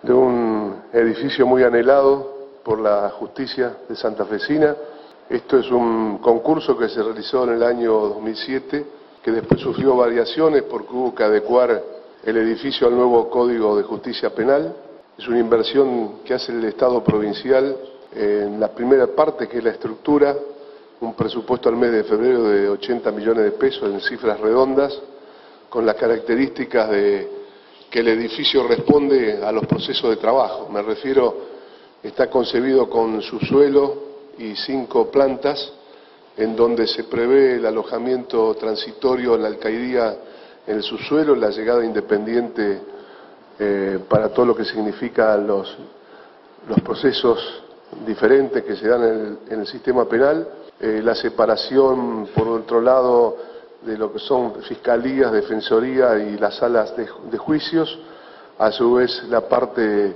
de un edificio muy anhelado por la justicia de santafesina. Esto es un concurso que se realizó en el año 2007, que después sufrió variaciones porque hubo que adecuar el edificio al nuevo Código de Justicia Penal. Es una inversión que hace el Estado provincial en la primera parte, que es la estructura, un presupuesto al mes de febrero de 80 millones de pesos en cifras redondas, con las características de que el edificio responde a los procesos de trabajo. Me refiero, está concebido con subsuelo y 5 plantas, en donde se prevé el alojamiento transitorio en la alcaidía en el subsuelo, la llegada independiente para todo lo que significa los procesos diferentes que se dan en el sistema penal, la separación, por otro lado, de lo que son fiscalías, defensoría y las salas de juicios, a su vez la parte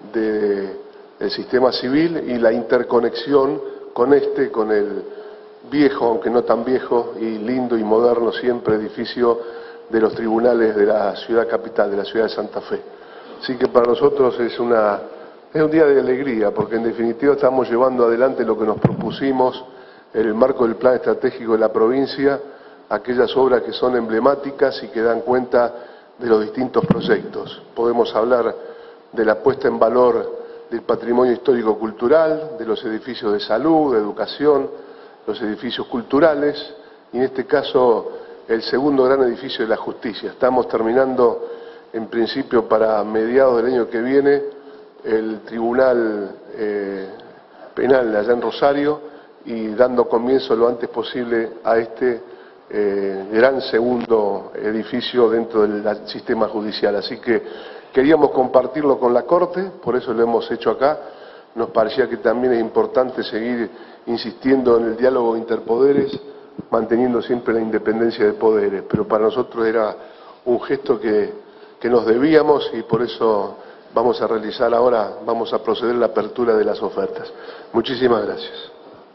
del sistema civil y la interconexión con el viejo, aunque no tan viejo, y lindo y moderno siempre edificio de los tribunales de la ciudad capital, de la ciudad de Santa Fe. Así que para nosotros es un día de alegría, porque en definitiva estamos llevando adelante lo que nos propusimos en el marco del plan estratégico de la provincia, aquellas obras que son emblemáticas y que dan cuenta de los distintos proyectos. Podemos hablar de la puesta en valor del patrimonio histórico-cultural, de los edificios de salud, de educación, los edificios culturales, y en este caso el segundo gran edificio de la justicia. Estamos terminando, en principio para mediados del año que viene, el Tribunal Penal allá en Rosario, y dando comienzo lo antes posible a este gran segundo edificio dentro del sistema judicial. Así que queríamos compartirlo con la Corte, por eso lo hemos hecho acá. Nos parecía que también es importante seguir insistiendo en el diálogo interpoderes, manteniendo siempre la independencia de poderes, pero para nosotros era un gesto que nos debíamos, y por eso vamos a proceder a la apertura de las ofertas. Muchísimas gracias.